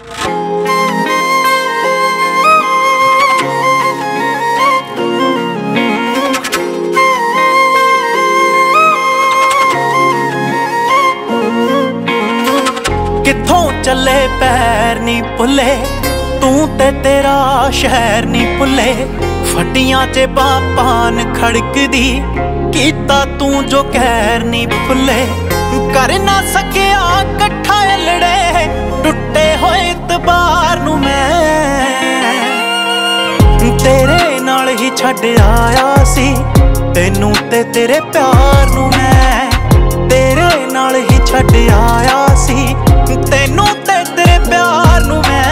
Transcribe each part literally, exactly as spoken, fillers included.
किथों चले पैर नी भुले तू ते तेरा शहर नी भुले फटियां च बापान खड़कदी कीता तू जो कहर नी भुले कर ना सकिया कट्ठा लड़े टुटे होए इतबार नू मैं तेरे नाल ही छड्ड आया सी तेनू ते तेरे प्यार नू मैं तेरे नाल ही छड्ड आया सी तेनू ते तेरे प्यार नू मैं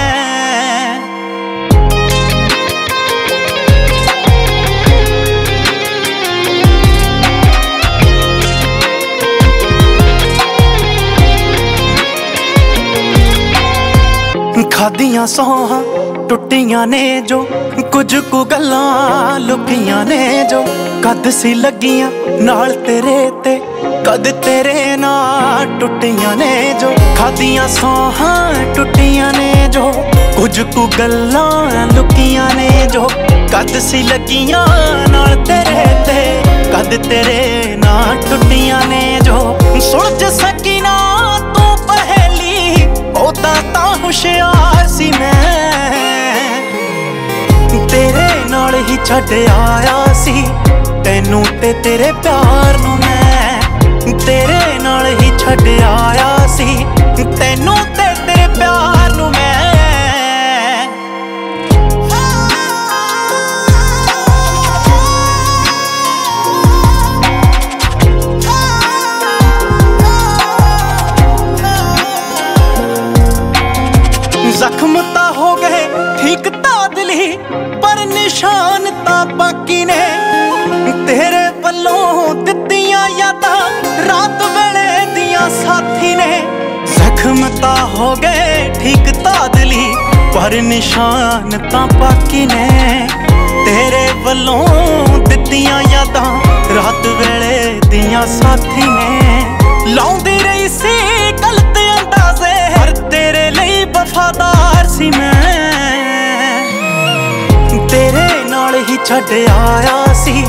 खादियां सौहां टुटियां ने जो कुछ कु गल्लां लुकियां ने जो कद सी लगियां नाल तेरे ते कद तेरे नाल टुटियां ने जो खादियां सौहां टुटियां ने जो कुछ कु गल्लां लुकियां ने जो कद सी लगियां नाल तेरे ते कद तेरे नाल टुटियां ने जो सुलझ सकी ना तू पहेली ओदा तां होशियार सी मैं तेरे नाल ही छड्ड आया सी तेनू ते तेरे प्यार नू मैं तेरे नाल ही छड्ड आया सी तेनू ते तेरे प्यार नू मैं जख्म ता हो गए ठीक ता दिली पर निशान ता बाकी ने तेरे वल्लों दित्तियां यादां रात वेले दियां साथी ने जख्म ता हो गए ठीक ता दिली पर निशान ता बाकी ने तेरे वल्लों दित्तियां यादां रात वेले दियां साथी ने लाउंदी रही सी गलत अंदाजे पर तेरे लिए वफादार सी मैं तेरे नाल ही छड्ड आया सी